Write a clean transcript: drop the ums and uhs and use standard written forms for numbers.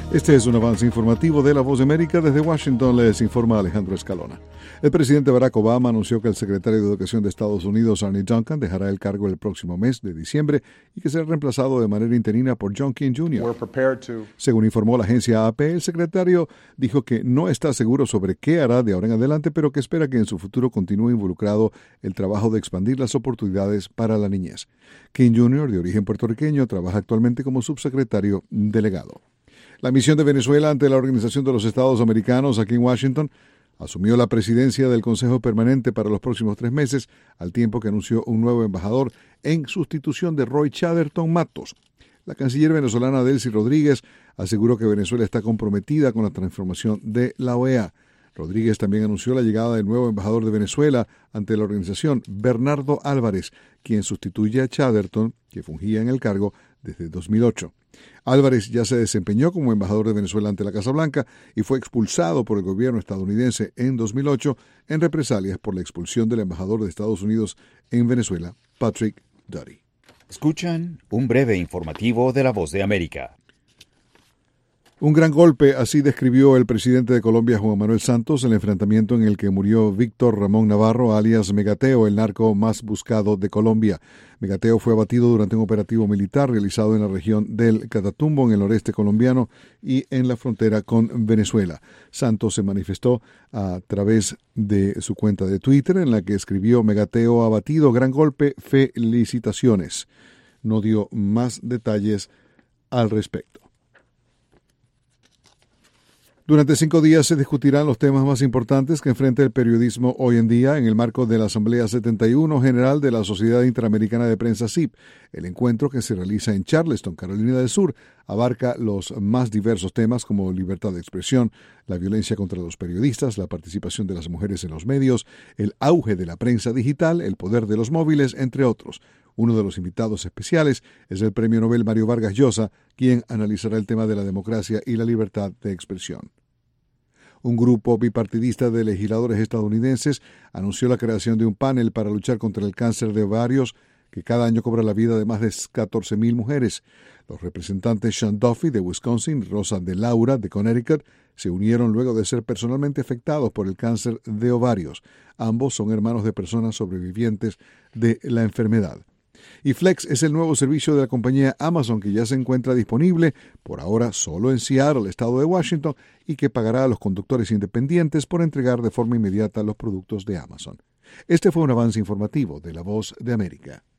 Este es un avance informativo de La Voz de América. Desde Washington les informa Alejandro Escalona. El presidente Barack Obama anunció que el secretario de Educación de Estados Unidos, Arne Duncan, dejará el cargo el próximo mes de diciembre y que será reemplazado de manera interina por John King Jr. Según informó la agencia AP, el secretario dijo que no está seguro sobre qué hará de ahora en adelante, pero que espera que en su futuro continúe involucrado el trabajo de expandir las oportunidades para la niñez. King Jr., de origen puertorriqueño, trabaja actualmente como subsecretario delegado. La misión de Venezuela ante la Organización de los Estados Americanos aquí en Washington asumió la presidencia del Consejo Permanente para los próximos 3 meses, al tiempo que anunció un nuevo embajador en sustitución de Roy Chatterton Matos. La canciller venezolana Delcy Rodríguez aseguró que Venezuela está comprometida con la transformación de la OEA. Rodríguez también anunció la llegada del nuevo embajador de Venezuela ante la organización, Bernardo Álvarez, quien sustituye a Chatterton, que fungía en el cargo desde 2008. Álvarez ya se desempeñó como embajador de Venezuela ante la Casa Blanca y fue expulsado por el gobierno estadounidense en 2008 en represalias por la expulsión del embajador de Estados Unidos en Venezuela, Patrick Doty. Escuchan un breve informativo de La Voz de América. Un gran golpe, así describió el presidente de Colombia, Juan Manuel Santos, el enfrentamiento en el que murió Víctor Ramón Navarro, alias Megateo, el narco más buscado de Colombia. Megateo fue abatido durante un operativo militar realizado en la región del Catatumbo, en el noreste colombiano y en la frontera con Venezuela. Santos se manifestó a través de su cuenta de Twitter, en la que escribió: Megateo abatido, gran golpe, felicitaciones. No dio más detalles al respecto. Durante 5 días se discutirán los temas más importantes que enfrenta el periodismo hoy en día en el marco de la Asamblea 71 General de la Sociedad Interamericana de Prensa SIP. El encuentro, que se realiza en Charleston, Carolina del Sur, abarca los más diversos temas como libertad de expresión, la violencia contra los periodistas, la participación de las mujeres en los medios, el auge de la prensa digital, el poder de los móviles, entre otros. Uno de los invitados especiales es el Premio Nobel Mario Vargas Llosa, quien analizará el tema de la democracia y la libertad de expresión. Un grupo bipartidista de legisladores estadounidenses anunció la creación de un panel para luchar contra el cáncer de ovarios que cada año cobra la vida de más de 14,000 mujeres. Los representantes Sean Duffy de Wisconsin y Rosa de Laura de Connecticut se unieron luego de ser personalmente afectados por el cáncer de ovarios. Ambos son hermanos de personas sobrevivientes de la enfermedad. Y Flex es el nuevo servicio de la compañía Amazon, que ya se encuentra disponible por ahora solo en Seattle, estado de Washington, y que pagará a los conductores independientes por entregar de forma inmediata los productos de Amazon. Este fue un avance informativo de La Voz de América.